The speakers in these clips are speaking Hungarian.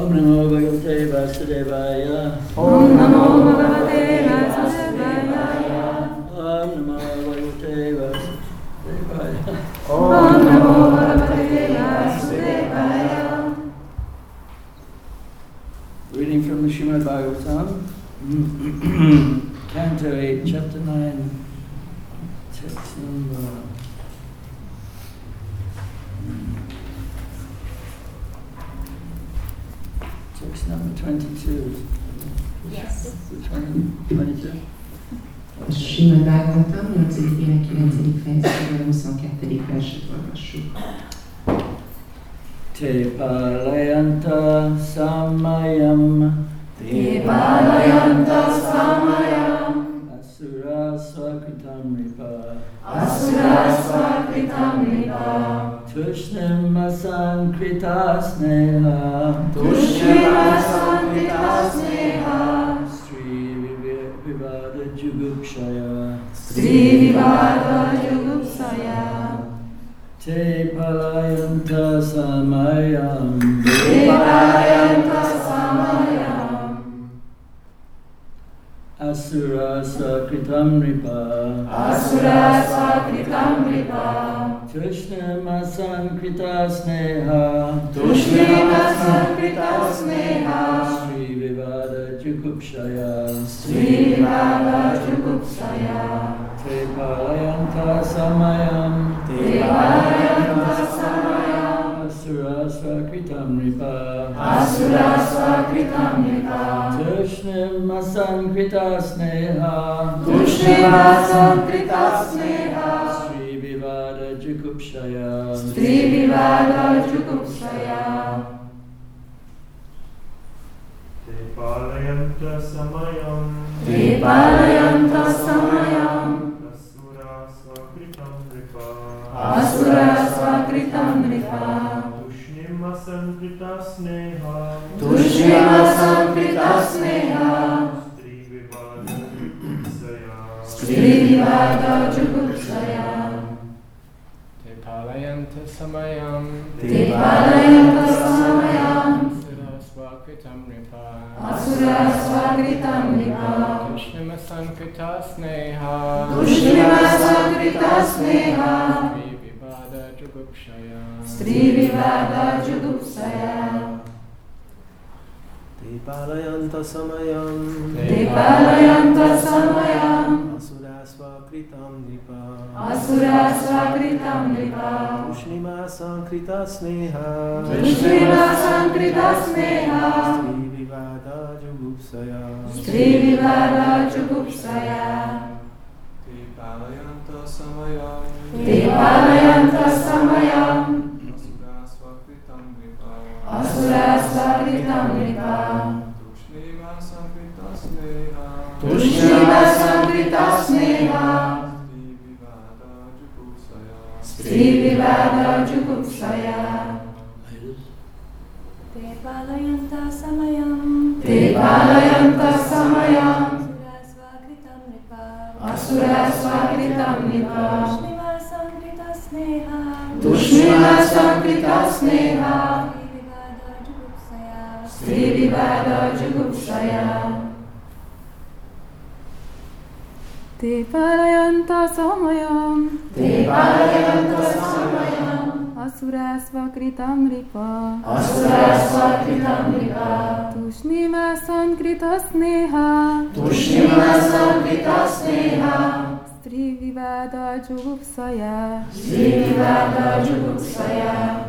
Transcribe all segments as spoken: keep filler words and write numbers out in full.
Om Namo Bhagavate Vasudevaya. Om Namo Bhagavate Vasudevaya. Om Namo Bhagavate Vasudevaya. Om Namo Bhagavate Vasudevaya. Reading from the Srimad Bhagavatam, Canto eight, Chapter nine, text number text number twenty-two. Yes. Which one? twenty-two? A Srimad Bhagavatam nyolcadik ének kilencedik fejezetében huszonkettő verset olvassuk. Te palayanta samayam. Te palayanta samayam. Asura swakritam ripa. Asura swakritam ripa. Tushnim asankrita sneha. Tushnim asankrita sneha. Sri vivada jugupshaya. Sri vivada jugupshaya. Te palayanta samayam. Te palayanta samayam. Asura swakritam ripa. Asura swakritam ripa. Tushnim asankrita sneha. Tushnim asankrita sneha. Sri vivada jugupshaya. Sri vivada jugupshaya. Te palayanta samayam. Te palayanta samayam. Asura swakritam ripa. Asura swakritam ripa. Tushnim asankrita sneha. Tushnim asankrita sneha. Sri vivada jugupshaya. Sri vivada jugupshaya. Te palayanta samayam. Te palayanta samayam. Asura swakritam ripa. Asura swakritam ripa. Tushnim asankrita sneha. Tushnim asankrita sneha. Sri vivada jugupshaya. Sri vivada jugupshaya. Te palayanta samayam. Te palayanta samayam. Asura swakritam ripa. Asura swakritam ripa. Tushnim asankrita sneha. Tushnim asankrita sneha. Sri vivada jugupshaya. Sri vivada jugupshaya. Te palayanta samayam. Te palayanta samayam. Asura swakritam nipa. Asura swakritam ripa. Tushnima sankrita sneha. Tushnim asankrita sneha. Sri vivada jugupsaya. Sri vivada jugupshaya. Te palayanta samayam. Te palayanta samayam. Asura swakritam ripa. Asura swakritam ripa. Tushnima sankrita sneha. Tushnim asankrita sneha. Sri vivada jugupshaya. Sri vivada jugupshaya. Te palayanta samayam. Te palayanta samayam. Asura swakritam ripa. Asura swakritam ripa. Tushnima sankrita sneha. Tushnim asankrita sneha. Sri vivada jugupshaya. Sri vivada jugupshaya. Te palayanta samayam. Te palayanta samayam. Asura swakritam ripa. Asura swakritam ripa. Tushnima sankrita sneha. Tushnima sankrita sneha. Sri vivada jugupshaya. Sri vivada jugupshaya.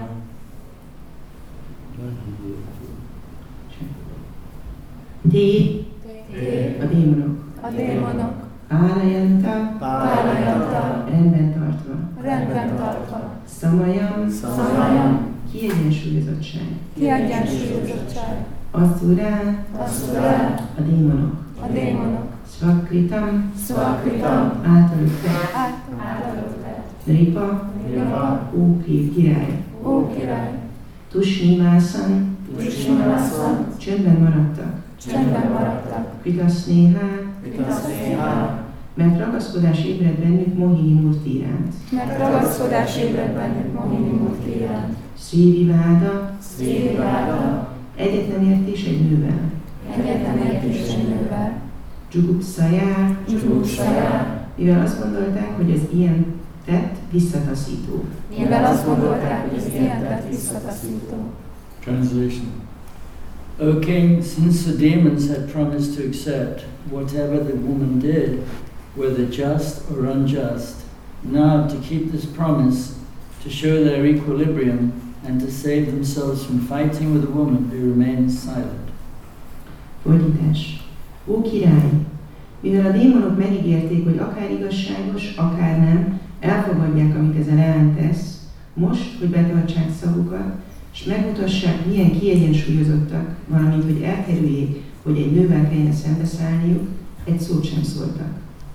Ti, Te, a démonok, A démonok pálayanta, pálayanta, rendben tartva, rendben tartva. Samayam, samayam, kiegyensúlyozottság. Kiegyensúlyozottság. Asura, asura, a démonok, A démonok Swakritam, swakritam, általuk tett, által általuk tett, Ripa, ripa, Ókív király, ó király, Tusnimászan, Tusnimászan, csöndben maradtak, csendben maradtak, Kritasnéhá, Kritasnéhá, mert ragaszkodás ébred bennük Mohini Murti iránt. mert ragaszkodás ébred bennük Mohini Murti iránt. Sri Vivada, Sri Vivada, Egyet nem értés egy nővel. Egyetlen értés egy nővel. Dzsugupszajár, Dzsugupszajár. mivel azt gondolták, hogy az ilyen tett visszataszító. Mivel azt gondolták, hogy az ilyen tett visszataszító. Translation. O king, since the demons had promised to accept whatever the woman did, whether just or unjust, now to keep this promise, to show their equilibrium, and to save themselves from fighting with the woman, they remained silent. Fordítás. Ó király! Mivel a démonok megígérték, hogy akár igazságos, akár nem, elfogadják, amit ezzel ellen tesz, most, hogy betartsák szavukat, és megmutassák, milyen kiegyensúlyozottak, valamint, hogy elkerüljék, hogy egy nővel kelljen szembeszállniuk, egy szót sem szóltak.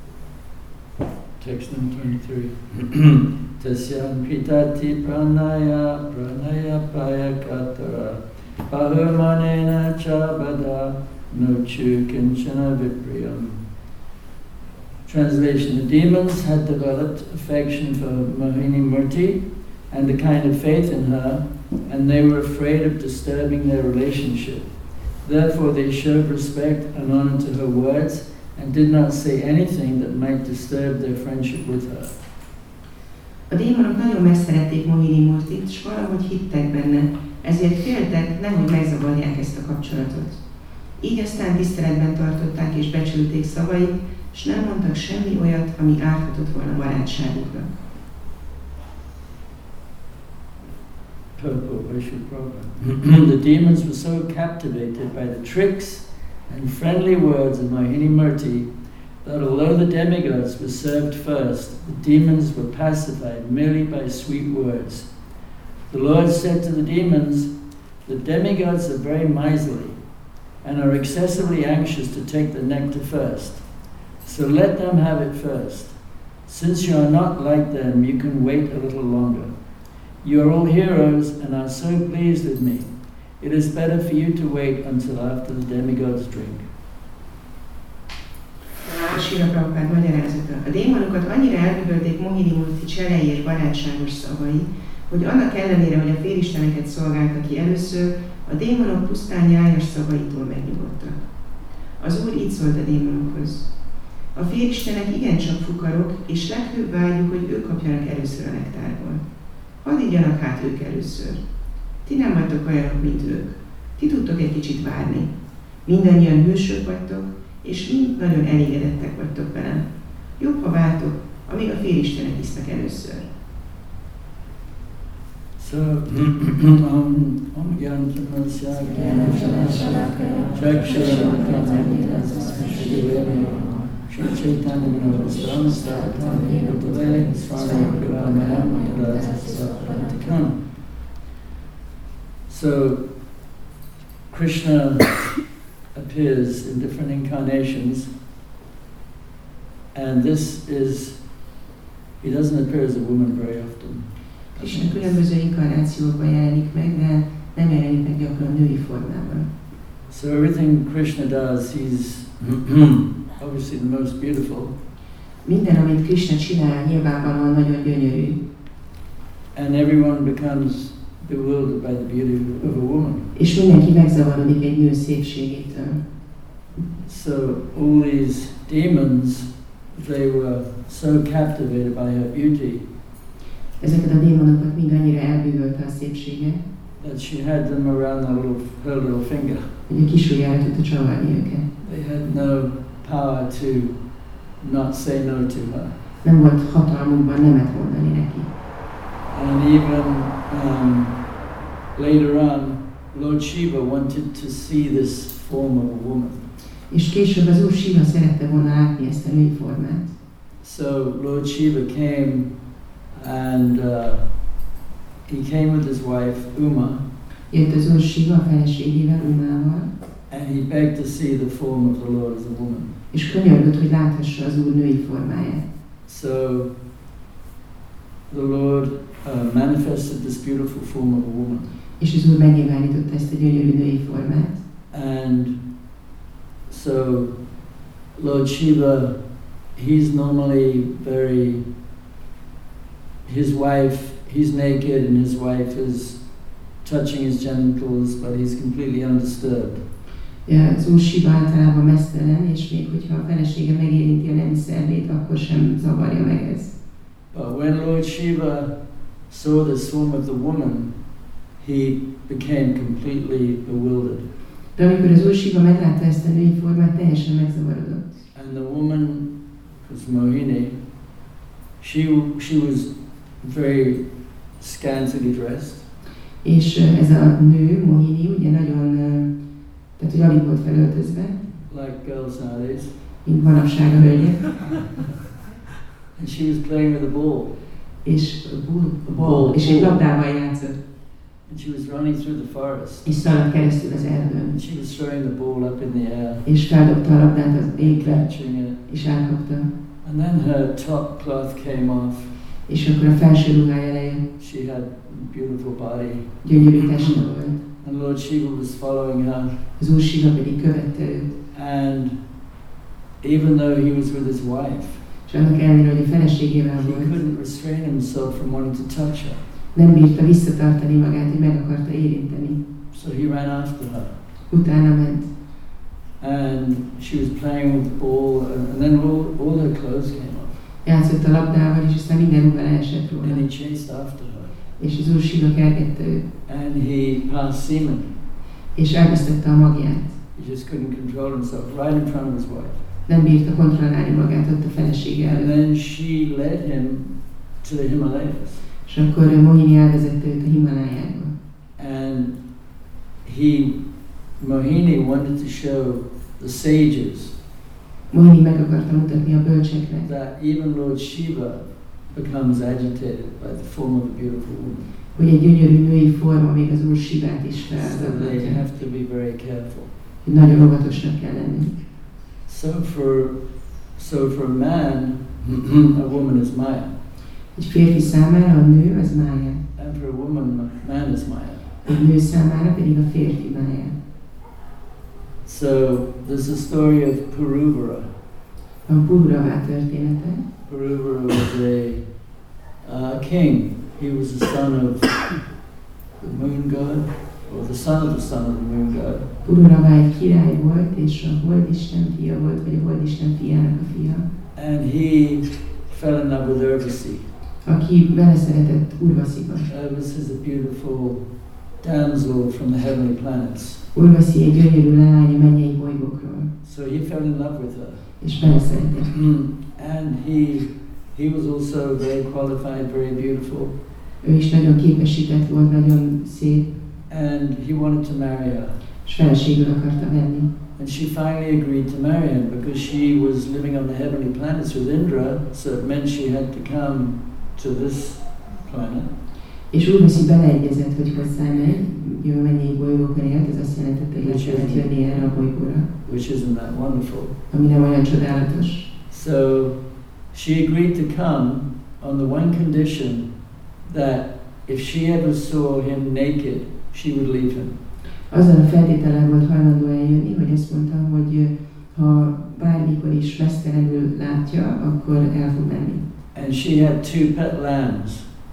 Text number twenty-three. Tasyan pitati pranaya pranaya payakatara pahumanena chabada nochu kinchana vipriyam. Translation. The demons had developed affection for Mohini Murti and the kind of faith in her, and they were afraid of disturbing their relationship. Therefore they showed respect and honor to her words and did not say anything that might disturb their friendship with her. A démonok nagyon megszerették Mohini Murtit, és valahogy hittek benne, ezért féltek, nehogy megzavarják ezt a kapcsolatot. Így aztán tiszteletben tartották és becsülték szavait, és nem mondtak semmi olyat, ami árthatott volna barátságukra. The demons were so captivated by the tricks and friendly words of Mohini Murti that although the demigods were served first, the demons were pacified merely by sweet words. The Lord said to the demons, "The demigods are very miserly and are excessively anxious to take the nectar first. So let them have it first. Since you are not like them, you can wait a little longer. You are all heroes and are so pleased with me. It is better for you to wait until after the demigods drink." Srila Prabhupád magyarázata. A démonokat annyira elbűvölték Mohini Murti cselei és barátságos szavai, hogy annak ellenére, hogy a félisteneket szolgálta ki először, a démonok pusztán nyájas szavaitól megnyugodtak. Az Úr így szólt a démonokhoz. A félistenek igencsak fukarok, és legfőbb vágyuk, hogy ők kapjanak először a nektárból. Hadd igyanak hát ők először. Ti nem vagytok olyanok, mint ők. Ti tudtok egy kicsit várni. Mindannyian hősök vagytok, és mind nagyon elégedettek vagytok velem. Jobb, ha vártok, amíg a félistenek isznak először. So, Om Om Yantamasya So, Krishna appears in different incarnations, and this is, he doesn't appear as a woman very often. Krishna különböző inkarnációkban jelenik meg, de nem jelenik meg gyakran női formában. So everything Krishna does, he's obviously the most beautiful. Minden, amit Krishna csinál, nyilvánvalóan nagyon gyönyörű. And everyone becomes bewildered by the beauty of a woman. És mindenki megzavarodik egy nő szépségétől. So all these demons, they were so captivated by her beauty. Ezeket a démonokat mind annyira elbűvölte a szépsége, that she had them around her little, her little finger. hogy a kis ujjára tudta csavarni őket. They had no power to not say no to her. Nem volt hatalmukban nemet mondani neki. And even um, later on, Lord Shiva wanted to see this form of a woman. És később az Úr Shiva szerette volna látni ezt a női formát. So Lord Shiva came and uh, he came with his wife Uma. Jött az Úr Shiva a feleségével, Umával. And he begged to see the form of the Lord as a woman. És könyörgött, hogy láthassa az Úr női formáját. So the Lord uh, manifested this beautiful form of a woman. És az Úr megnyilvánította ezt a gyönyörű női formát. And so Lord Shiva, he's normally very, his wife, he's naked and his wife is touching his genitals, but he's completely undisturbed. Ja, az úr Siva általában meztelen, és még hogyha a felesége megérinti a nemi szervét, akkor sem zavarja meg ez. But when Lord Shiva saw the form of the woman, he became completely bewildered. De amikor az úr Siva meglátta ezt a női formát, teljesen megzavarodott. And the woman was Mohini. She she was very scantily dressed. És ez a nő, Mohini, ugye nagyon, tehát hogy alig volt felöltözve, like girls nowadays. mint manapság a hölgyek. And she was playing with a ball. És a bull, a ball, Ball. és egy labdával játszott. And she was running through the forest. És szaladt keresztül az erdőn. And she was throwing the ball up in the air. És feldobta a labdát az égbe, Catching it. és elkapta. And then her top cloth came off. És akkor a felső ruhája lejött. She had a beautiful body. Gyönyörű teste volt. And Lord Shiva was following her. Az úr Siva pedig követte őt. And even though he was with his wife, És annak ellenére, hogy a feleségével he volt, couldn't restrain himself from wanting to touch her. nem bírta visszatartani magát, hogy meg akarta érinteni. So he ran after her. Utána ment. And she was playing with the ball, and, and then all, all her clothes came off. Játszott a labdával, és aztán minden ruha leesett róla. And he chased after her. És az úr Siva kergette őt. And he passed semen. És elvesztette a magját. He just couldn't control himself, right in front of his wife. Nem bírta kontrollálni magát ott a felesége And előtt. then she led him to the Himalayas. És akkor Mohini elvezette őt a Himalájába. And he, Mohini wanted to show the sages Mohini meg akarta mutatni a bölcseknek, that even Lord Shiva becomes agitated by the form of a beautiful woman. hogy egy gyönyörű női forma még az úr Sivát is So they felzaklatja. have to be very careful. Hogy nagyon óvatosnak kell lenni. So for, so for a man, a woman is Maya. Egy férfi számára a nő az Mája. And for a woman, man is Maya. Egy nő számára pedig a férfi Mája. So there's a story of Puruvara. A Puruvara története. Puruvara was a uh, king. He was the son of the moon god, or the son of the son of the moon god. Puruvara egy király volt, és a holdisten fia volt, vagy a holdisten fiának a fia. And he fell in love with Urvasi. Aki beleszeretett Urvasiba. Urvasi is a beautiful damsel from the heavenly planets. Urvasi egy gyönyörű lány a mennyei bolygókról. So he fell in love with her. És beleszeretett. And he he was also very qualified, very beautiful. Ő is nagyon képesített volt, nagyon szép. And he wanted to marry her. És feleségül akarta venni. And she finally agreed to marry him because she was living on the heavenly planets with Indra, so it meant she had to come to this planet. És Urvasi beleegyezett, hogy hozzámegy, ugye a mennyei bolygókon élt, ez azt jelentette, hogy le kellett jönni erre a bolygóra. Which isn't that wonderful. Ami nem olyan csodálatos. So she agreed to come on the one condition that if she ever saw him naked, she would leave him. Azzal a feltétellel volt hajlandó eljönni, hogy azt mondta, hogy ha bármikor is mesztelenül látja, akkor el fog menni. And she had two pet lambs.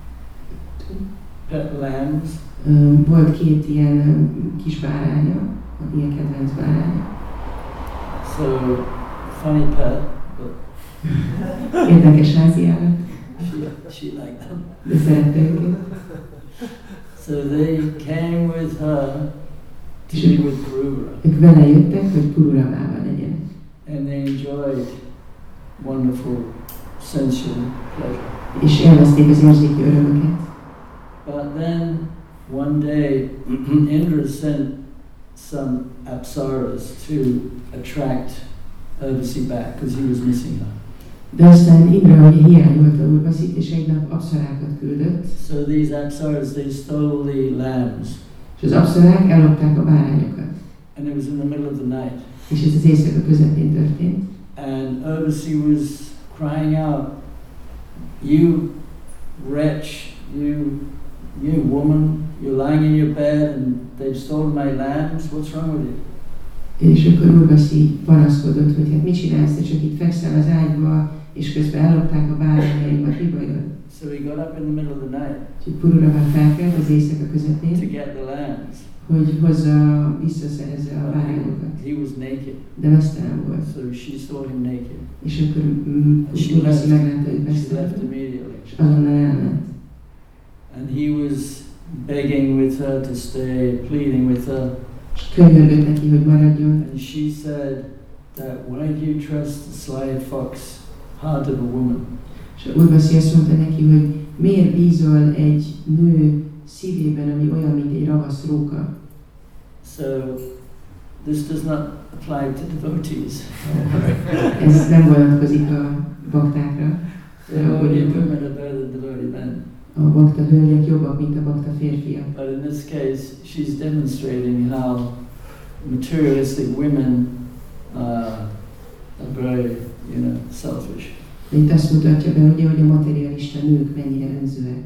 Pet lambs. Um, volt két ilyen um, kis báránya, ilyen kedvenc báránya. So funny pet, but Érdekes háziállat, she, she liked them. de szerette őket. So they came with her to be with Puruvara. Ők vele jöttek, hogy Pururavával legyenek. And they enjoyed wonderful sensual pleasure. És élvezték az érzéki örömöket. But then one day Indra sent some apsaras to attract Urvasi back because he was missing her. De aztán Indra ugye hiányolta Urvasit, és egy nap apszarákat küldött, So these apsaras, they stole the lambs. és az apszarák ellopták a bárányokat. And it was in the middle of the night. És ez az éjszaka közepén történt. And Urvasi was crying out, "You wretch, you you woman, you're lying in your bed and they've stolen my lambs. What's wrong with you?" És akkor Urvasi panaszkodott, hogy hát mit csinálsz, te csak itt fekszel az ágyba, és közben ellopták a bárányaimat, mi bajod? So he got up in the middle of the night Úgyhogy Pururava felkelt az éjszaka to közepén, get the lands. hogy hozza, visszaszerezze a bárányokat. He was naked, De vesztelen volt. so she saw him naked. És akkor mm, She Pururava left. meglátta, hogy She vesztelen. left immediately. És azonnal elment. And he was begging with her to stay, pleading with her. És könyörgött neki, hogy maradjon. And she said that why do you trust the sly fox heart of a woman? És Urvasi azt mondta neki, hogy miért bízol egy nő szívében, ami olyan, mint egy ravasz róka. So this does not apply to devotees. Ez nem vonatkozik a baktákra. Devotee women are better than devotee men. A bakta hölgyek jobbak, mint a bakta férfiak. But in this case, she's demonstrating how materialistic women uh, are very, you know, selfish. Itt azt mutatja be, ugye, hogy a materialista nők mennyire önzőek.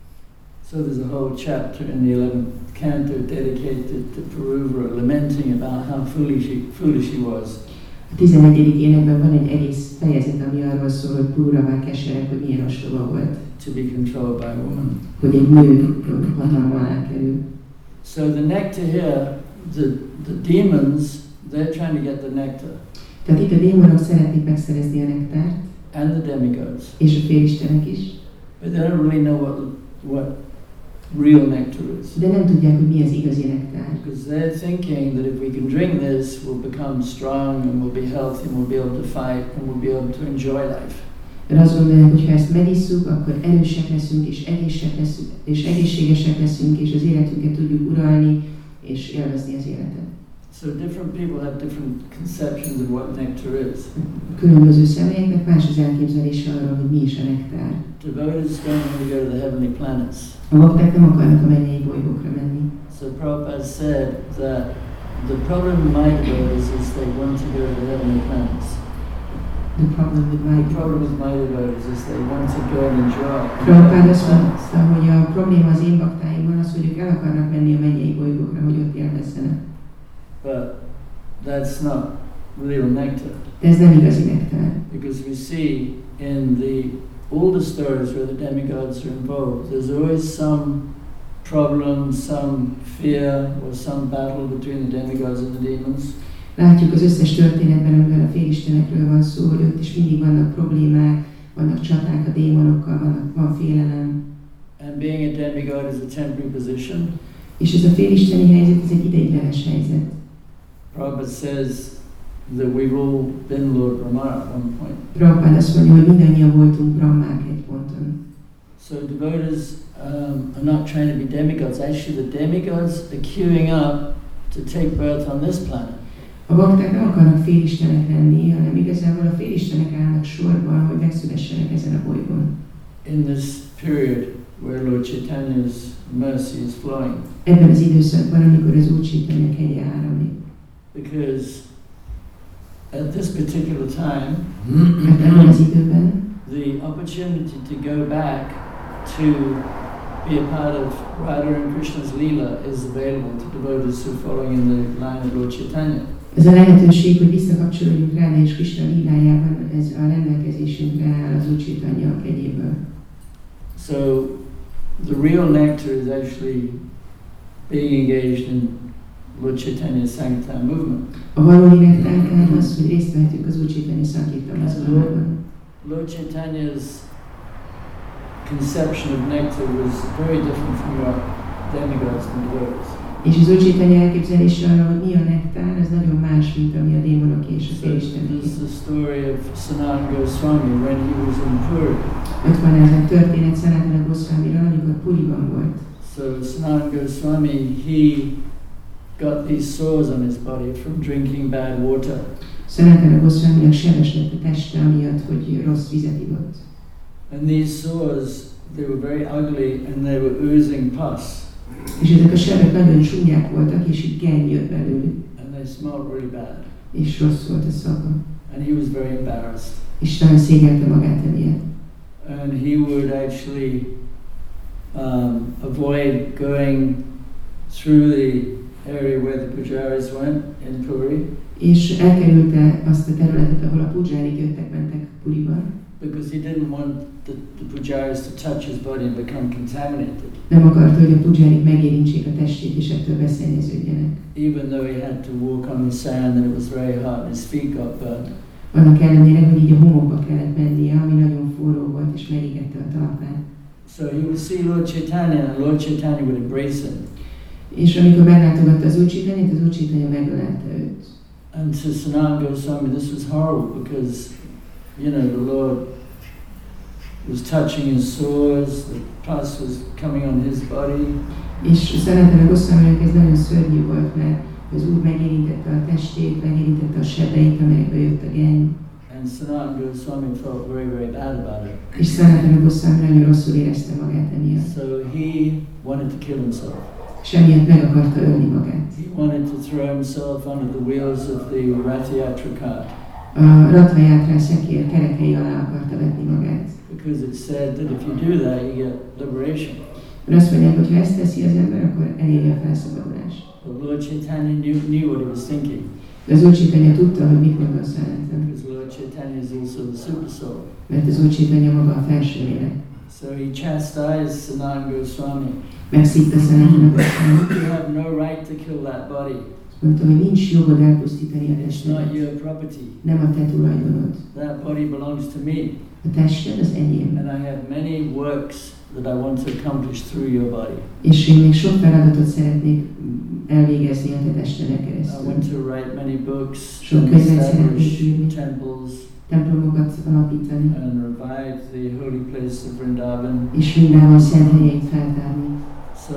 So there's a whole chapter in the eleventh canto dedicated to Puruvara, lamenting about how foolish he, foolish he was. A tizenegyedik énekben van egy egész fejezet, ami arról szól, hogy Pururava kesereg, hogy milyen ostoba volt. To be controlled by a woman. Hogy egy nő hatalma alá kerül. So the nectar here, the, the demons, they're trying to get the nectar. Tehát itt a démonok szeretnék megszerezni a nektárt, And the demigods. és a félistenek is, But they don't really know what, what real nectar is. de nem tudják, hogy mi az igazi nektár. Because they're thinking that if we can drink this, we'll become strong and we'll be healthy and we'll be able to fight and we'll be able to enjoy life. Mert azt gondolják, hogy ha ezt megisszuk, akkor erősek leszünk, és, egészsek leszünk, és egészségesek leszünk, és az életünket tudjuk uralni, és élvezni az életet. So different people have different conceptions of what nectar is. Különböző személyeknek más az elképzelése arról, hogy mi is a nektár. Devotees don't want to go to the heavenly planets. A bakták nem akarnak a mennyei bolygókra menni. So Prabhupada said that the problem with my devotees is they want to go to the heavenly planets. The problem with my The problem with my devotees is they want to go and enjoy the Prabhupada heavenly azt planets. mondta, hogy a probléma az én baktáimban az, hogy ők el akarnak menni a mennyei bolygókra, hogy ott élvezzenek. But that's not real nectar. De ez nem igazi nektár. Because we see in the all the stories where the demigods are involved, there's always some problem, some fear, or some battle between the demigods and the demons. Látjuk az összes történetben, amiben a félistenekről van szó, hogy ott is mindig vannak problémák, vannak csaták a démonokkal, vannak, van félelem. And being a demigod is a temporary position. És ez a félisteni helyzet, ez egy ideiglenes helyzet. Prabhupada says that we've all been Lord Brahma at one point. Prabhupada azt mondja, hogy mindannyian voltunk brahmák egy ponton. So devotees um, are not trying to be demigods. Actually, the demigods are queuing up to take birth on this planet. A bakták nem akarnak félistenek lenni, hanem igazából a félistenek állnak sorban, hogy megszülessenek ezen a bolygón. In this period where Lord Chaitanya's mercy is flowing. Ebben az időszakban, amikor az Úr Chaitanya kegye áramlik. Because at this particular time, Mert ebben az időben the opportunity to go back to be a part of Radha and Krishna's Leela is available to devotees who are following in the line of Lord Chaitanya. ez a lehetőség, hogy visszakapcsolódjunk Ráda és Krishna lílájában, ez a rendelkezésünkre áll az Úr Chaitanya kegyéből. So the real nectar is actually being engaged in Lord Chaitanya's Sankirtan movement. A valódi nektár tehát az, hogy részt vehetünk az Úr Chaitanya Sankirtan mozgalomban. Lord Chaitanya's conception of nectar was very different from what demigods and devotees. És az Úr Chaitanya elképzelése arra, hogy mi a nektár, ez nagyon más, mint ami a démonok és a So félistenek. this is the story of Sanatana Goswami when he was in Puri. Ott van ez a történet Sanatana Goswamiról, amikor Puriban volt. So Sanatana Goswami, he got these sores on his body from drinking bad water. Sanatana Goswaminak sebes lett a teste, amiatt, hogy rossz vizet ivott. And these sores, they were very ugly and they were oozing pus. És ezek a sebek nagyon csúnyák voltak, és így genny jött belőlük, And they smelled really bad. és rossz volt a szaga. And he was very embarrassed. És nagyon szégyelte magát emiatt. And he would actually um, avoid going through the area where the pujaris went in Puri. És elkerülte azt a területet, ahol a pujárik jöttek, mentek Puriban. because he didn't want the, the pujaris to touch his body and become contaminated. Nem akarta, hogy a pujárik megérintsék a testét és ettől beszennyeződjenek. Even though he had to walk on the sand and it was very hot and his feet got burned. Annak ellenére, hogy így a homokba kellett mennie, ami nagyon forró volt és merítette a talpát. So he would see Lord Chaitanya and Lord Chaitanya would embrace him. És amikor meglátogatta az Úr Chaitanyát, az Úr Chaitanya megölelte őt. And to Sanatana Goswami, this was horrible because, you know, the Lord was touching his sores, the pus was coming on his body. És Sanatana Goswaminak ez nagyon szörnyű volt, mert az Úr megérintette a testét, megérintette a sebeit, amelyekbe jött a geny. And Sanatana Goswami felt very, very bad about it. És Sanatana Goswami nagyon rosszul érezte magát emiatt. So he wanted to kill himself. És emiatt meg akarta ölni magát. He wanted to throw himself under the wheels of the Rathayatra cart. A Rathajátra szekér kerekei alá akarta vetni magát. Because it said that if you do that, you get liberation. Mert azt mondják, hogy ha ezt teszi az ember, akkor eléri a felszabadulást. But Lord Chaitanya knew, knew what he was thinking. De az Úr Chaitanya tudta, hogy mit gondol Sanatana. Because Lord Chaitanya is also the super soul. Mert az Úr Chaitanya maga a felső lélek. So he chastised Sanatana Goswami. Megszívta Sanatana Goswami. You have no right to kill that body. Mondta, hogy nincs jogod elpusztítani a It's not testedet. your property. Nem a te tulajdonod. That body belongs to me. A tested az enyém. And I have many works that I want to accomplish through your body. És én még sok feladatot szeretnék elvégezni a te testeden I keresztül. want to write many books, Sok and könyvet szeretnék establish írni, temples, templomokat alapítani, and revive the holy place of Vrindavan. és mindenhol szent helyeit feltárni. So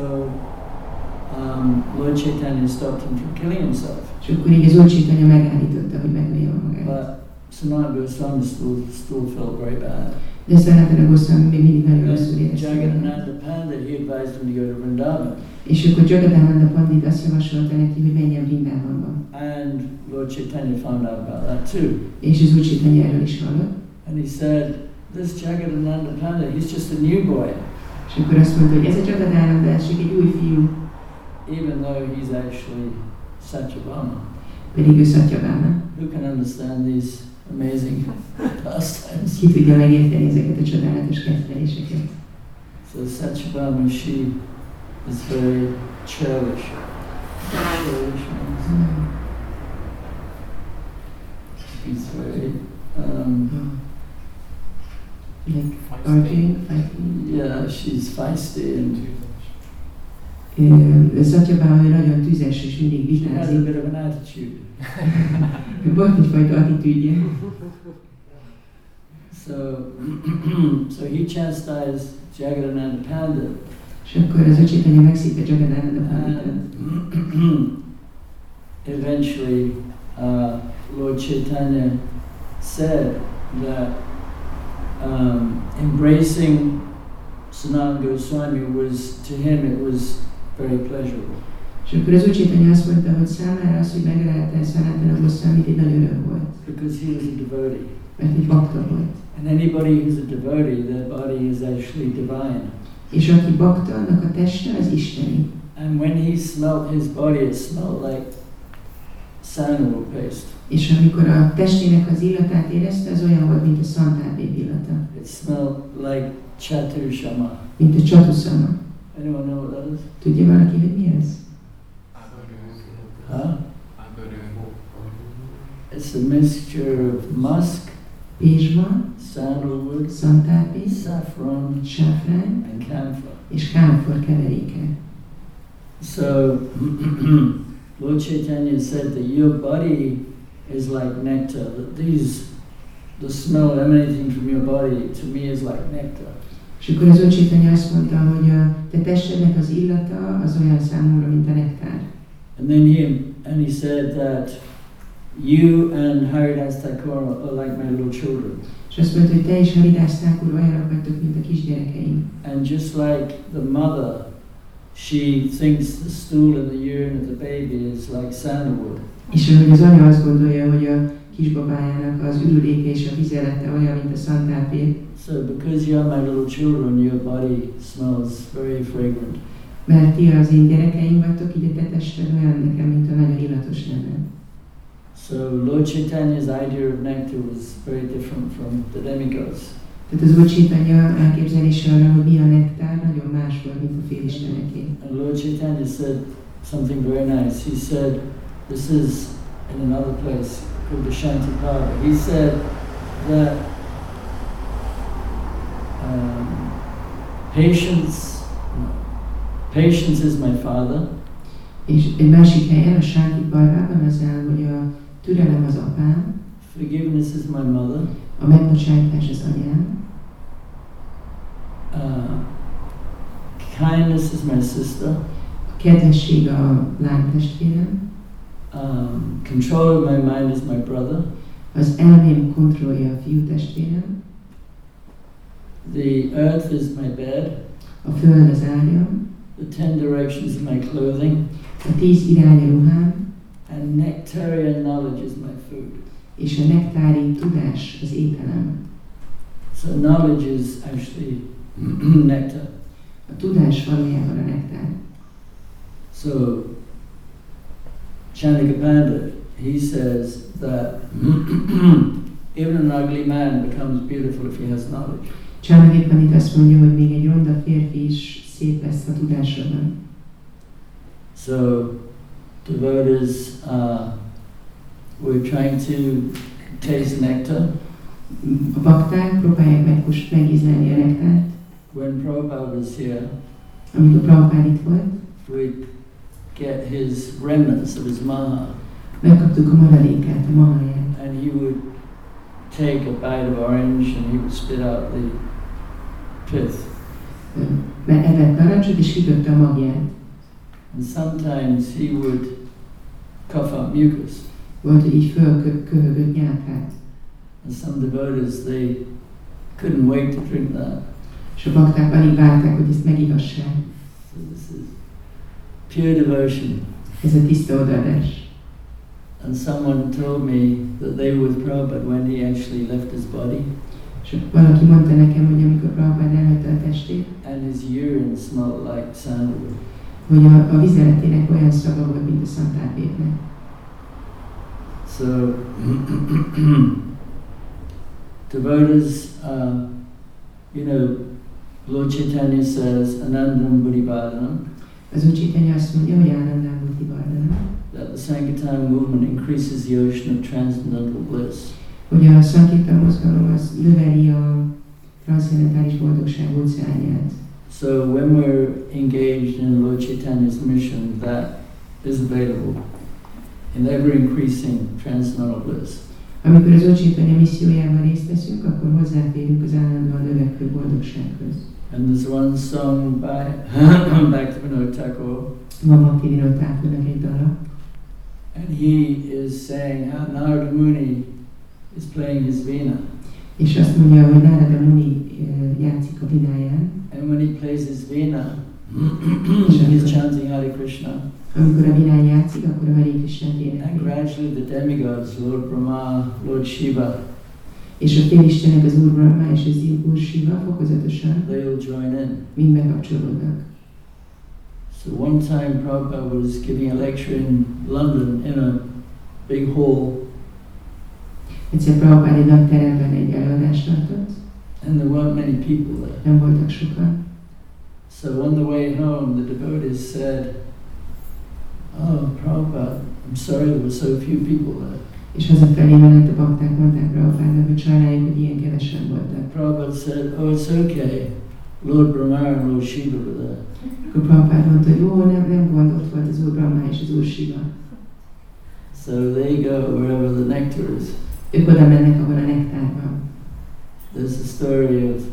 um, Lord Chaitanya stopped him from killing himself. És akkor így az Úr Chaitanya megállította, hogy megölje magát. But Sanatana Goswami still, still felt very bad. De Sanatana Goswami még mindig nagyon rosszul érezte magát. Jagadananda Pandit, he advised him to go to Vrindavan. És akkor Jagadananda Pandit azt javasolta neki, hogy menjen Vrindavanba. And Lord Chaitanya found out about that too. És az Úr Chaitanya erről is hallott. And he said, this Jagadananda Pandit, he's just a new boy. És akkor azt mondta, hogy ez a Jagadananda, ez csak egy új fiú. Even though he's actually Satyabhama. Pedig ő Satyabhama. Who can understand these amazing pastimes? Ki tudja megérteni ezeket a csodálatos ketteléseket? So Satyabhama, she is very churlish. Churlish means she's very um, like arguing, fighting. yeah, she's feisty and Uh, Satyabhama nagyon tüzes és mindig she has a vitázik. bit of an attitude. Volt egyfajta attitűdje. So, so he chastised Jagadananda Pandit. És akkor az Úr Chaitanya megszívta Jagadananda Panditot. And eventually, uh, Lord Chaitanya said that um, embracing Sanatana Goswami was, to him, it was very pleasurable. És akkor az Úr Chaitanya azt mondta, hogy számára az, hogy megölelte Sanatana Goswamit, egy nagy öröm volt. Because he was a devotee. Mert egy bakta volt. And anybody who's a devotee, their body is actually divine. És aki bakta, annak a teste az isteni. And when he smelt his body, it smelled like sandalwood paste. És amikor a testének az illatát érezte, az olyan volt, mint a szantábéb illata. It smelled like Chatushama. Mint a Chatusama. Anyone know what that is? Tudja valaki, hogy mi ez? Huh? It's a mixture of musk, Pézsma, sandalwood, szantábéb, saffron, sáfrány and camphor. és kámfor keveréke. So, Lord Chaitanya said that your body is like nectar. That these, the smell emanating from your body, to me, is like nectar. És akkor az Úr Chaitanya azt mondta, hogy a te testednek az illata az olyan számomra, mint a nektár. And then he and he said that you and Haridas Thakur are like my little children. És azt mondta, hogy te és Haridas Thakur olyanok vagytok, mint a kisgyerekeim. And just like the mother, she thinks the stool and the urine of the baby is like sandalwood. És ahogy az anya azt gondolja, hogy a kisbabájának az ürüléke és a vizelete olyan, mint a szantábéb. So because you are my little children, your body smells very fragrant. Mert ti az én gyerekeim vagytok, így a te tested olyan nekem, mint a nagyon illatos lenne. So Lord Chaitanya's idea of nectar was very different from the demigods. Tehát az Úr Chaitanya elképzelése arra, hogy mi a nektár, nagyon más volt, mint a félisteneké. And Lord Chaitanya said something very nice. He said, this is in another place called the Shanti Parva. He said that um, patience, no, patience is my father. És egy másik helyen, a Shanti Parvában az áll, hogy a türelem az apám, Forgiveness is my mother. a megbocsátás az anyám, Uh, kindness is my sister. a kedvesség a lánytestvérem, Um, control of my mind is my brother. az elmém kontrollja a fiútestvérem, The earth is my bed. a föld az ágyam, The ten directions of my clothing. a tíz irány a ruhám, And nectarian knowledge is my food. és a nektári tudás az ételem. So knowledge is actually nectar. A tudás valójában a nektár. So Chandrika Pandit, he says that even an ugly man becomes beautiful if he has knowledge. Csándika Pandit azt mondja, hogy még egy ronda férfi is szép lesz, ha tudásra van. So devotees, uh, we're trying to taste nectar. A bakták próbálják meg most megízlelni a nektárt. When Prabhupada was here, Amikor Prabhupád itt volt, we'd get his remnants of his maha, megkaptuk a maradékát, a maháját. and he would take a bite of orange and he would spit out the pith. Mert evett narancsot és kiköpte a magját. And sometimes he would cough up mucus. Volt, hogy így fölköhögött nyálkát. And some devotees, they couldn't wait to drink that. És a bakták alig várták, hogy ezt megigassák. So this is pure devotion. Ez a tiszta odaadás. And someone told me that they were with Prabhupada when he actually left his body, És valaki mondta nekem, hogy amikor Prabhupád elhagyta a testét, and his urine smelled like sandalwood. hogy a, a vizeletének olyan szaga volt, mint a szantárvérnek. So devotees, uh, you know, Lord Chaitanya says, Anandam Buddhivardhanam, Az Úr Chaitanya azt mondja, hogy Anandam Buddhivardhanam, that the Sankirtan movement increases the ocean of transcendental bliss. hogy a Sankirtan mozgalom az növeli a transzcendentális boldogság óceánját. So when we're engaged in Lord Chaitanya's mission, that is available in ever-increasing transcendental bliss. Amikor az Úr Chaitanya missziójában részt veszünk, akkor hozzáférünk az állandóan növekvő boldogsághoz. And there's one song by Bhaktivinoda Thakur, Van Bhaktivinoda Thakurnak egy dala, and he is saying how Narada Muni is playing his veena. és azt mondja, hogy Narada Muni uh, játszik a vináján, And when he plays his veena, he's chanting Hare Krishna. amikor a vinán játszik, akkor a Hare Krishnát And énekli. gradually the demigods, Lord Brahma, Lord Shiva, És a félistenek, az Úr Brahma és az Úr Shiva fokozatosan they will join in. mind bekapcsolódnak. So one time Prabhupada was giving a lecture in London in a big hall, Egyszer Prabhupád egy nagy teremben egy előadást tartott, and there weren't many people there. nem voltak sokan. So on the way home, the devotees said, "Oh, Prabhupada, I'm sorry there were so few people there." És hazafelé mellett a bakták mondták Prabhupádnak, hogy sajnáljuk, hogy ilyen kevesen voltak. Prabhupada said, "Oh, it's okay. Lord Brahma and Lord Shiva were there." Akkor Prabhupád mondta, hogy jó, nem, nem gond, ott volt az Úr Brahma és az Úr Shiva. So they go wherever the nectar is. Ők oda mennek, ahol a nektár van. There's a story of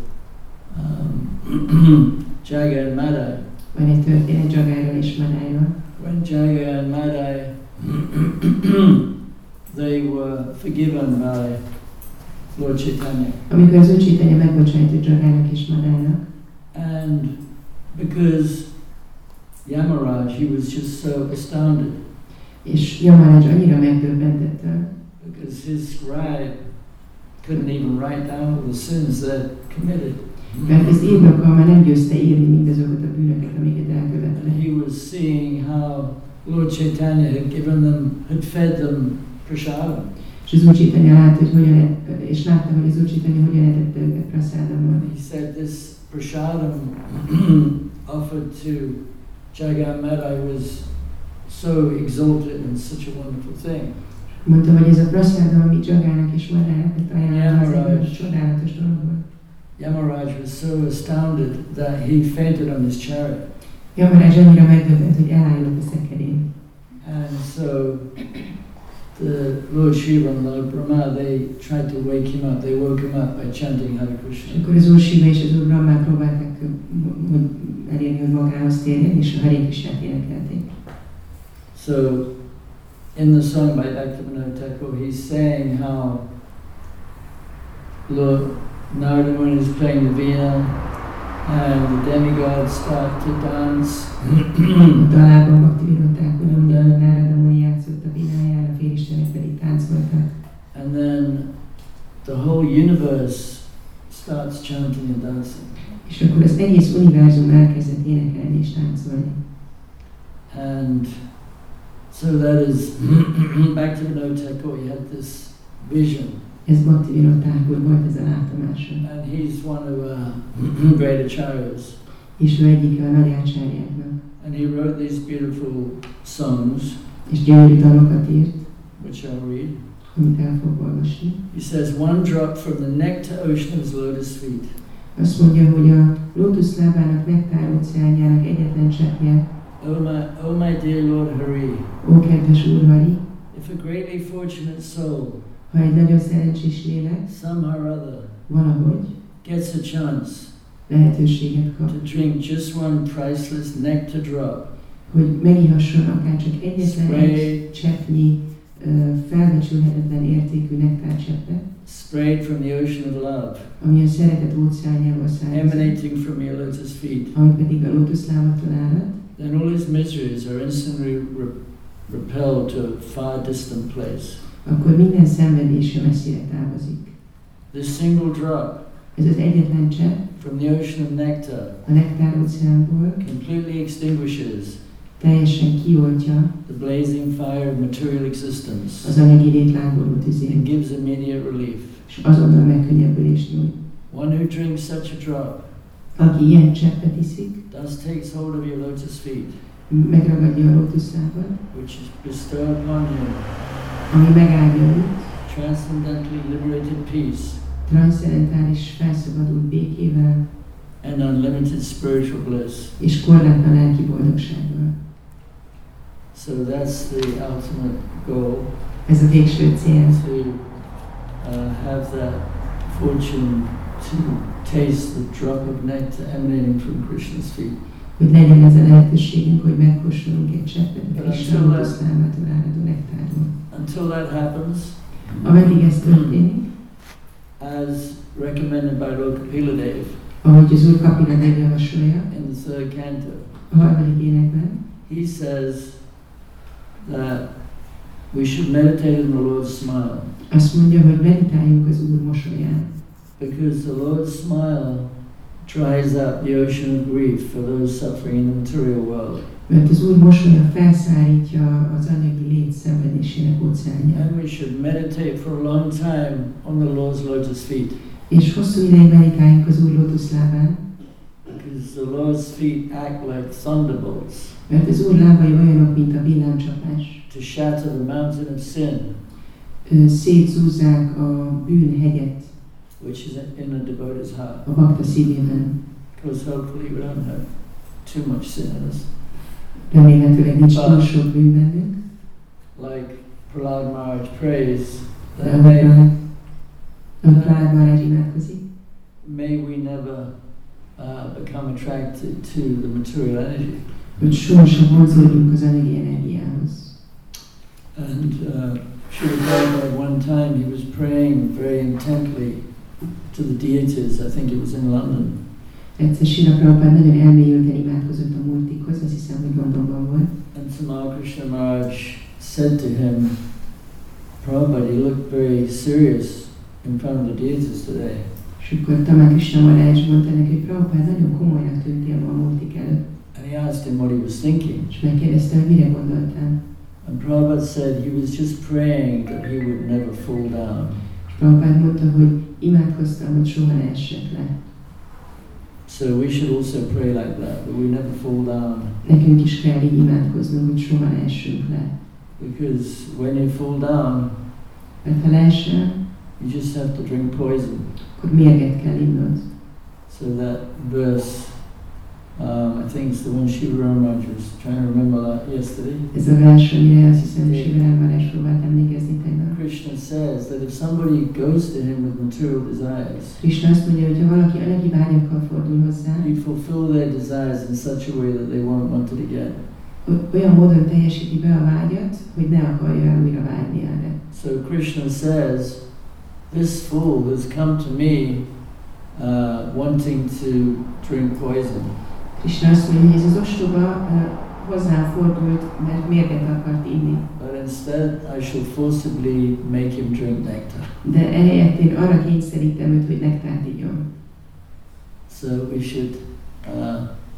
um, Jaga and Madai. Van egy történet Jagáról és Madájról. When Jaga and Madai they were forgiven by Lord Chaitanya, Amikor az Úr Chaitanya megbocsájtott Jagának és Madájnak, and because Yamaraj, he was just so astounded és Yamaraj annyira megdöbbentette, because his scribe couldn't even write down all the sins that committed. mert az írnokkal már nem győzte írni mindazokat a bűnöket, amiket elkövettek. And he was seeing how Lord Chaitanya had given them, had fed them prasadam. És az Úr Chaitanya látta, hogy hogyan et, és látta, hogy az Úr Chaitanya hogyan etette őket prasadammal. He said this prasadam offered to Jagat Madai was so exalted and such a wonderful thing. Mondta, hogy ez a prasadam, amit Jagának és Madának ajánlott, az Yamaraj. egy csodálatos dolog volt. Yamaraj was so astounded that he fainted on his chariot. Yamaraj annyira megdöbbent, hogy elállott a szekerén. And so the Lord Shiva and Lord Brahma, they tried to wake him up. They woke him up by chanting Hare És Krishna. akkor az Úr Shiva és az Úr Brahma próbálták hogy elérni, hogy magához térjen, és a Hare Krishnát énekelték. So in the song by Bhaktivinoda Thakur, he's saying how Lord Narada Muni is playing the veena and the demigods start to dance. A dalában Bhaktivinoda Thakur, hogy a Narada Muni játszott a vináján, a félistenek pedig táncoltak. And then the whole universe starts chanting and dancing. És akkor az egész univerzum elkezdett énekelni és táncolni. And so that is Bhaktivinoda Thakur, he had this vision. Ez Bhaktivinoda Thakur volt, ez a látomása. And he's one of uh, great acharyas. És ő egyik a nagy ácsárjáknak. And he wrote these beautiful songs, És gyönyörű dalokat írt, which I'll read. amit el fog olvasni. He says, one drop from the nectar ocean of his lotus feet. Azt mondja, hogy a lótuszlábának nektár óceánjának egyetlen cseppje, Oh my, oh my dear Lord Hari, ó kedves Úr Hari, if a greatly fortunate soul, ha egy nagyon szerencsés lélek somehow or other, valahogy gets a chance lehetőséget kap, to drink just one priceless nectar drop, hogy megihasson akár csak egyetlen Spray. egy cseppnyi uh, felbecsülhetetlen értékű nektárcseppet, sprayed from the ocean of love, ami a szeretet óceánjából származik, emanating from your lotus feet, ami pedig a lótuszlábattól árad, then all his miseries are instantly re- repelled to a far distant place. akkor minden szenvedése messzire távozik. This single drop Ez az egyetlen csepp from the ocean of nectar a nektár óceánból completely extinguishes teljesen kioltja the blazing fire of material existence az anyagi létlángoló and tüzét, gives immediate relief. és azonnal megkönnyebbülést nyújt. One who drinks such a drop Aki ilyen cseppet iszik, thus takes hold of your lotus feet, megragadja a lótuszlábat, which is bestowed upon you ami megáldja őt, transcendently liberated peace transzcendentális felszabadult békével and unlimited spiritual bliss. és korlátlan lelki boldogsággal. So that's the ultimate goal, Ez a végső cél, to uh, have that fortune to taste the drop of nectar emanating from Krishna's feet. hogy legyen ez a lehetőségünk, hogy megkóstolunk egy cseppet a But Krishna until that- lótuszlábától áradó nektárról. Until that happens, Ameddig ez történik, as recommended by Lord Kapila Dev ahogy az Úr Kapila Dev javasolja, in the third canto, a harmadik énekben, he says that we should meditate on the Lord's smile, azt mondja, hogy meditáljunk az Úr mosolyán, because the Lord's smile dries up the ocean of grief for those suffering in the material world. mert az Úr mosolya felszárítja az anyagi lét szenvedésének óceánját. And we should meditate for a long time on the Lord's lotus feet, És hosszú ideig meditáljunk az Úr lótuszlábán, because the Lord's feet act like thunderbolts mert az Úr lábai olyanok, mint a villámcsapás. to shatter the mountain of sin, Ö, Szétzúzzák a bűnhegyet which is in a devotee's heart. a bakta szívében. Because hopefully we don't have too much sin in us. Remélhetőleg nincs túl sok bűn bennünk. Like Prahlad Maharaj prays, De that may, ahogy Prahlad Maharaj imádkozik, may we never uh, become attracted to the material energy. hogy sohasem vonzódjunk az anyagi energiához. And uh, Srila Prabhupada, one time he was praying very intently to the deities, I think it was in London. Egyszer Srila Prabhupada nagyon elmélyülten imádkozott a multikhoz, azt hiszem, hogy Londonban volt. And Tamal Krishna Maharaj said to him, Prabhupada, you look very serious in front of the deities today. És akkor Tamal Krishna Maharaj mondta neki, hogy Prabhupada, nagyon komolynak tűntél ma a multik előtt. And he asked him what he was thinking. És megkérdezte, hogy mire gondoltál. And Prabhupada said he was just praying that he would never fall down. Prabhupád mondta, hogy imádkoztam, hogy soha ne essek le. So we should also pray like that, that we never fall down. Nekünk is kell így imádkoznunk, hogy soha ne essünk le. Because when you fall down, Mert ha leesel, you just have to drink poison. akkor mérget kell innod. So that verse, um, I think it's the one Shiva Ramaraj was trying to remember that yesterday. Ez a vers, amire azt hiszem, Shiva Ramaraj próbált emlékezni tegnap. Krishna says that if somebody goes to him with material desires, Krishna azt mondja, hogy ha valaki anyagi vágyakkal fordul hozzá, he fulfill their desires in such a way that they won't want it again. olyan módon teljesíti be a vágyat, hogy ne akarja el újra vágyni erre. So Krishna says, this fool has come to me uh, wanting to drink poison. Krishna azt mondja, hogy ez az ostoba uh, hozzám fordult, mert mérget akart inni. But instead I shall forcibly make him drink nectar. De ehelyett én arra kényszerítem őt, hogy nektárt igyon. So we should uh,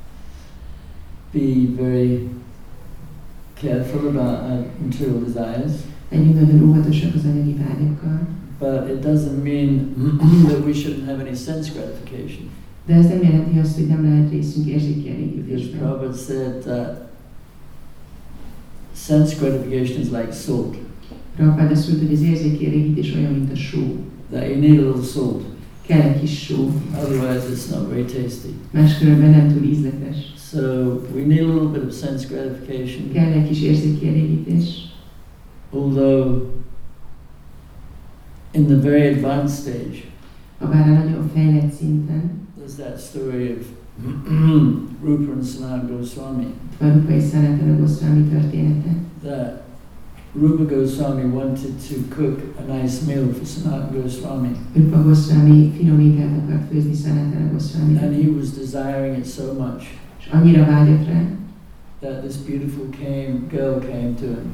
be very careful about our material desires. Legyünk nagyon óvatosak az anyagi vágyakkal. But it doesn't mean that we shouldn't have any sense gratification. De ez nem jelenti azt, hogy nem lehet részünk érzéki Because elégítésben. Prabhupada said that sense gratification is like salt. Prabhupád azt mondta, hogy az érzéki elégítés olyan, mint a só. That you need a little salt. Kell egy kis só, Otherwise it's not very tasty. máskülönben nem túl ízletes. So we need a little bit of sense gratification. Kell egy kis érzéki elégítés. Although in the very advanced stage, Habár a nagyon fejlett szinten, there's that story of Rupa and Sanatana Goswami. a Rupa és Sanatana Goswami története. That Rupa Goswami wanted to cook a nice meal for Sanatana Goswami. Rupa Goswami finom ételt akart főzni Sanatana Goswami. And he was desiring it so much És annyira vágyott rá, that this beautiful came, girl came to him.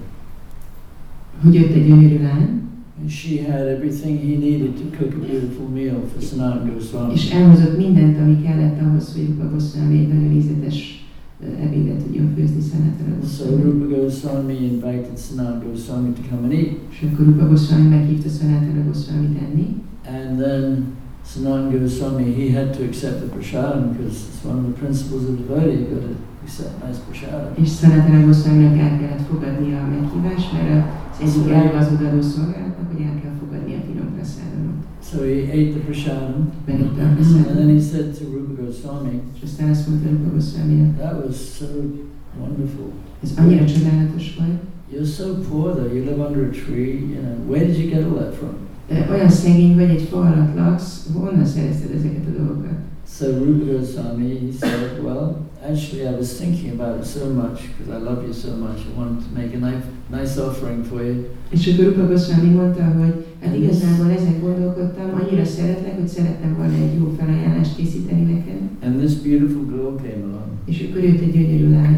hogy jött egy gyönyörű lány, And she had everything he needed to cook a beautiful meal for Sanatana Goswami. és elhozott mindent, ami kellett ahhoz, hogy Rupa Goswami egy nagyon ízletes uh, ebédet tudjon főzni Sanatana So Goswami. Rupa Goswami invited Sanatana Goswami to come and eat. És akkor Rupa Goswami meghívta Sanatana Goswamit enni, And then Sanatana Goswami, he had to accept the prasadam because it's one of the principles of devotee. You've got to accept nice prasadam. és Sanatana Goswaminak el kellett fogadnia a meghívást, mert az egyik elve az odaadó szolgálatnak, hogy el kell fogadnia a finom prasadamot. So he ate the prasadam, Megette a and then prasadamot, he said to Rupa Goswami, és aztán azt mondta Rupa Goswaminak, that was so wonderful. ez annyira csodálatos volt, You're so poor though, you live under a tree, you know, where did you get all that from? de olyan szegény vagy, egy fa alatt laksz, honnan szerezted ezeket a dolgokat? So Rupa Goswami, he said, well, actually I was thinking about it so much because I love you so much, I wanted to make a nice, nice offering for you. És akkor Rupa Goswami mondta, hogy hát igazából ezen gondolkodtam, annyira szeretlek, hogy szerettem volna egy jó felajánlást készíteni neked. And this beautiful girl came along. És akkor jött egy gyönyörű lány,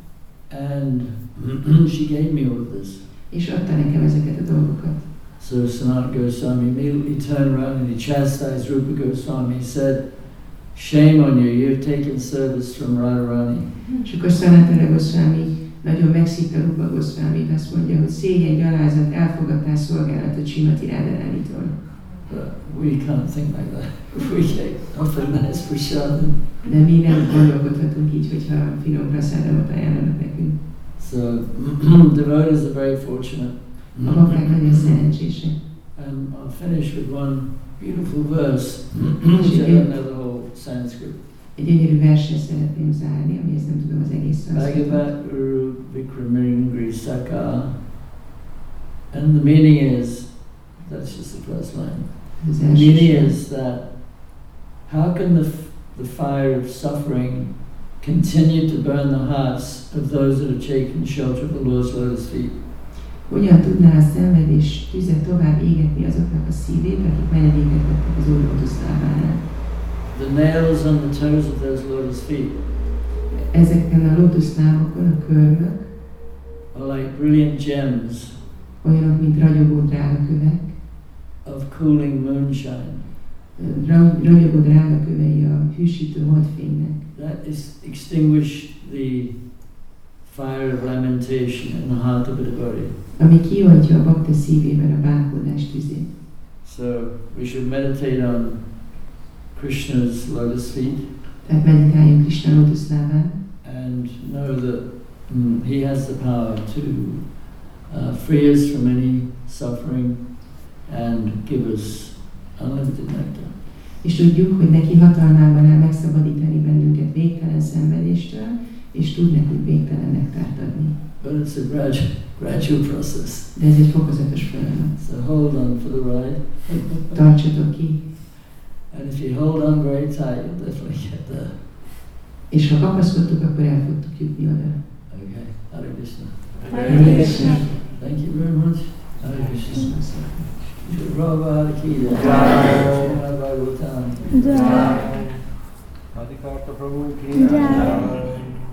And she gave me all of this. és adta nekem ezeket a dolgokat. So Sanatana Goswami immediately turned around and he chastised Rupa Goswami. He said, shame on you, you've taken service from Radharani. És akkor Sanatana Goswami nagyon megszívta Rupa Goswamit, azt mondja, hogy szégyen, gyalázat, elfogadtál szolgálatot Srimati Radharanitól. But we can't think like that. We get often nice prasadam. De mi nem gondolkodhatunk így, hogyha finom prasadamot ajánlanak nekünk. So devotees are very fortunate. A bakták nagyon szerencsések. And I'll finish with one beautiful verse, which I don't know the whole Sanskrit. Egy gyönyörű verset szeretném zárni, amihez nem tudom az egész szanszkritot. Bhagavat Uru Vikramingri Saka. And the meaning is, that's just the first line. Az The első meaning sor. is that how can the, f- the fire of suffering continue to burn the hearts of those that have taken shelter of the Lord's lotus feet? Hogyan tudná a szenvedés tüze tovább égetni azoknak a szívét, akik menedéket vettek az Úr lótuszlábánál? The nails on the toes of those lotus feet Ezeken a lótuszlábokon a körmök are like brilliant gems olyanok, mint ragyogó drágakövek, of cooling moonshine Ra- ragyogó drágakövei a hűsítő holdfénynek, that is extinguish the fire of lamentation in the heart of a devotee. ami kioltja a bakta szívében a bánkodás tüzét. So we should meditate on Krishna's lotus feet. Tehát meditáljunk Krishna lótuszlábán, and know that mm, he has the power to uh, free us from any suffering and give us unlimited nectar. és tudjuk, hogy neki hatalmában áll megszabadítani bennünket végtelen szenvedéstől, és tud nekünk végtelen nektárt adni. But it's a gradual, gradual process. De ez egy fokozatos folyamat. So hold on for the ride. Tartsatok ki. And if you hold on very tight, you'll definitely get there. És ha kapaszkodtuk, akkor el fogtuk jutni oda. Okay. Hare Krishna. Hare Krishna. Thank you very much. Hare Krishna. Prabhupada ki jai. Jai. Srimad Bhagavatam. Jai. Adhikarta Prabhu ki Jai.